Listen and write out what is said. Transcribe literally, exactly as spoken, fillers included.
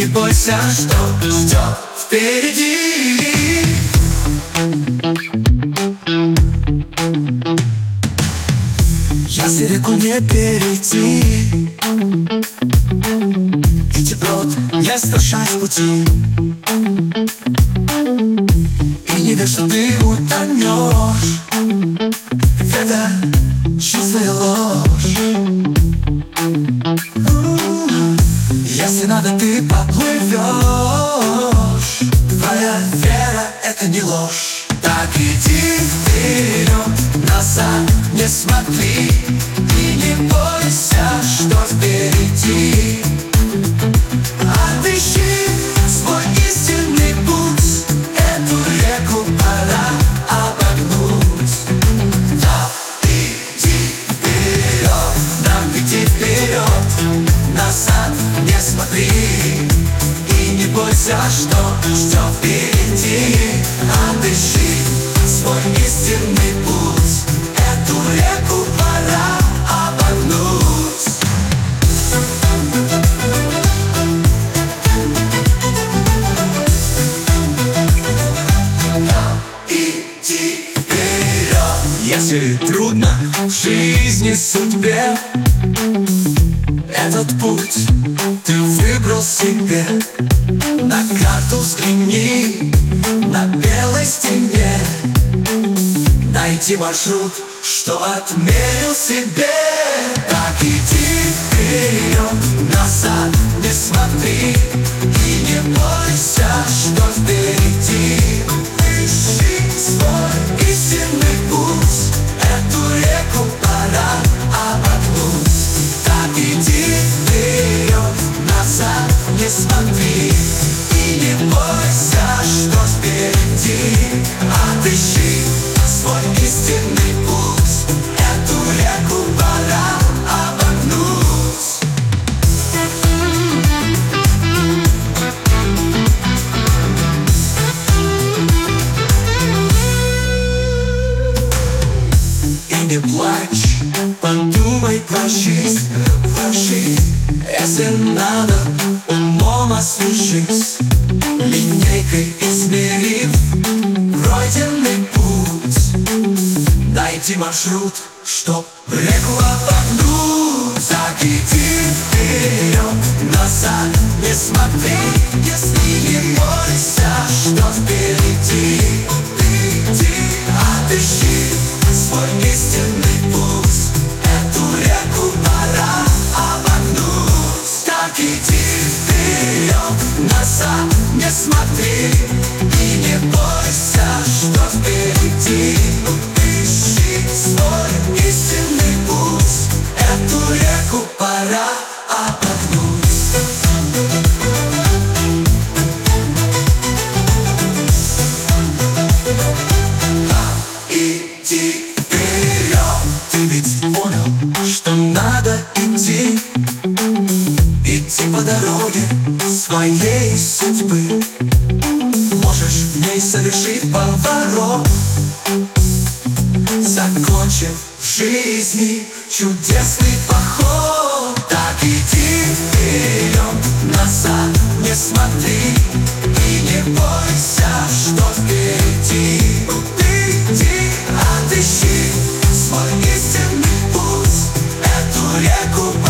бойся, что ждет впереди. Если реку не перейти, идти не страшась пути, и не верь, что ты утонешь. Это чистая ложь. Если надо, ты поплывешь. Твоя вера — это не ложь. Так иди вперед, назад не смотри, и не бойся, что впереди. Отыщи свой истинный путь, эту реку пора обогнуть. Да, иди вперед, нам иди вперед, назад не смотри, и не бойся, что ждет впереди. Отыщи свой истинный путь, эту реку пора обогнуть. Иди вперед. Если трудно в жизни, судьбе, этот путь ты выбрал себе. На карту взгляни, на белой стене, найди маршрут, что отмерил себе. Так иди вперед, назад не смотри, и не бойся, что впереди. Ищи свой истинный путь, эту реку пора обогнуть. Так иди вперед, назад не смотри, и не бойся, что впереди. Отыщи свой истинный путь, эту реку пора обогнуть. И не плачь, подумай про жизнь, про жизнь. Если надо, умом освежись, линейкой измерив пройденный путь. Найди маршрут, чтоб реку обогнуть. Так иди вперед, назад не смотри, если не бойся, что впереди. Иди, отыщи свой истинный путь, эту реку пора обогнуть. Так иди вперед, назад не смотри, и не бойся, что впереди. Ищи свой истинный путь, эту реку пора обогнуть. Иди вперед, ты ведь понял, что надо идти. Идти по дороге своей судьбы. Можешь в ней совершить поворот, закончив в жизни чудесный поход. Так иди вперед, назад не смотри, и не бойся, что впереди. Иди, отыщи свой истинный путь, эту реку